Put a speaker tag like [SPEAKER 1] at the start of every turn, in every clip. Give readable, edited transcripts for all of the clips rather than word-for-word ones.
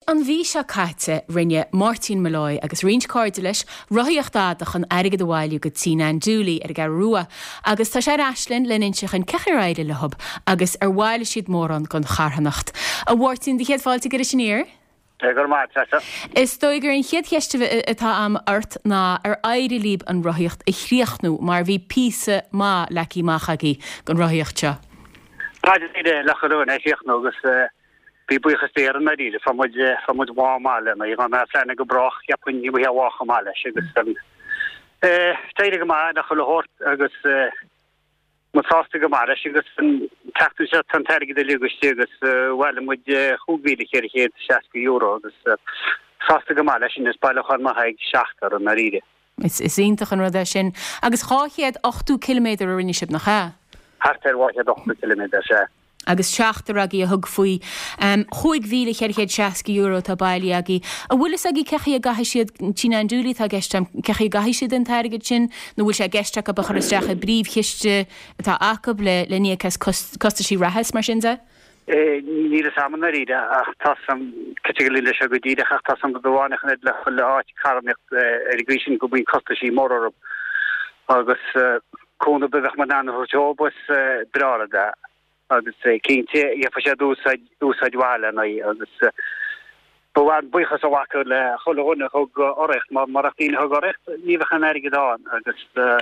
[SPEAKER 1] an bhí se caite rinne Martin Malloy agus Range Cordelis roiíochtádach an aige do bhhailú go tína an dúlaí ar gar rua agus tá sé aislinn leninseach an cechiráide le hub agus ar bhhaile siad mór an gon charhannacht. A bhhairtín de chéad fáilte go sinnéir? Is dóigur an chéad cheisteh atá am ort ná ar éirí líb an roiíocht i chríochnú mar bhí písa má lecí máchaí gon roiíochtte.
[SPEAKER 2] Ide lechadún é chríochnú agus bí buchas déir an maríide fan mud bhámáile na gan flena go brach ceapun ní bhí bhácha máile agus téide go má nach le hort agus mutásta go mar agus an teú se tan teige de lugus agus bhile mud chuúbíle chéir chéad €60 agus sásta go má leis sin is bailachán má haig 16 an maríide.
[SPEAKER 1] Is ionintach an rud sin agus cháchéad 8 km ar rinneisib nach cha?
[SPEAKER 2] Hartar bhaid 8 km se.
[SPEAKER 1] Agus seachtar agé a thug faoi €5,000 €60 tá bailí agé. A bhfuilas agé cechaí a gaithí siad tína an dúlaí tá gestam cechaí a gaithí siad an tairgid sin nó bhfuil sé geisteach a bachar isteach a bríomhchiiste atá acab le níocas costaí rahas mar sinsa?
[SPEAKER 2] Ní a saman a ríide ach tá sam categolíle se go díide ach tá sam go bháinach le le áit carnecht irrigation go bíon costaí mór orb agus cóna bydach man an ho job was drada agus cínte ia fa sé dúsáid bháile na agus bhhain buchas a bhacu le chola thug orecht mar a tíine thug orecht níomhachan airige dáin agus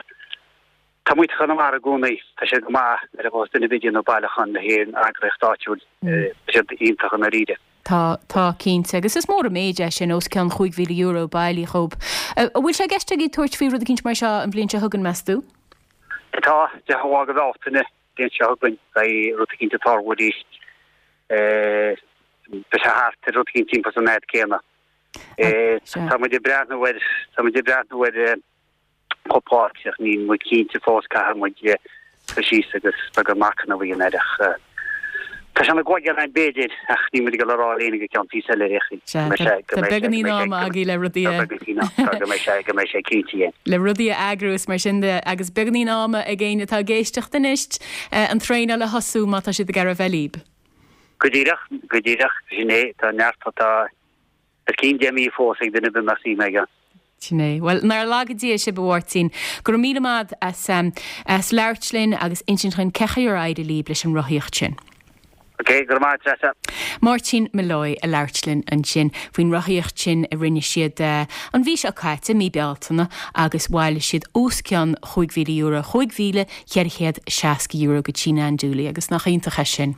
[SPEAKER 2] tá muoitechan mar a gúnaí tá sé go má ar a bhs duna bhíidir nó bailachan na héan agrechtáitiúil sé iontachan a ríide.
[SPEAKER 1] Tá cínte agus is mór a méide sin os cean €5,000 bailí chob. Bhfuil sé geiste í tuairt fiú a cinint mar se an bblionn se thugan meú?
[SPEAKER 2] Tá de hágad átainine déan se thugann rutacínta táhúdí be se hart rutacín timp an net céna. Tá de breanhfuir chopáach ní mu cínte fós caiar mu sí agus bag macna bhí an edach. Tá se gwaid an béidir ach ní mu go lerá léige cean tí le réchi.
[SPEAKER 1] beganí ná agé le rudí
[SPEAKER 2] mé sé cíntíé.
[SPEAKER 1] Le rudí agrús mar sinnde agus beganí náma a ggéine tá géisteach denist an tréine le hasú má tá si a gar a bhelíb.
[SPEAKER 2] Godíireach sinné tá nearttá ar cín déí fósaigh duna be masí meige.
[SPEAKER 1] Sinné, well nar lagadí sé bhhairtín gur míad as leirtlinn agus insin cechaí ar aide líb leis an roiíocht sin.
[SPEAKER 2] Okay, gur má tresa.
[SPEAKER 1] Martin Malloy a leirtlinn an sin faoin roiíocht sin a rinne siad an bhí se caite mí bealtainna agus bhhaile siad oscean €5,000 €5,000 €60 go tína an dúlaí agus nach iontacha sin.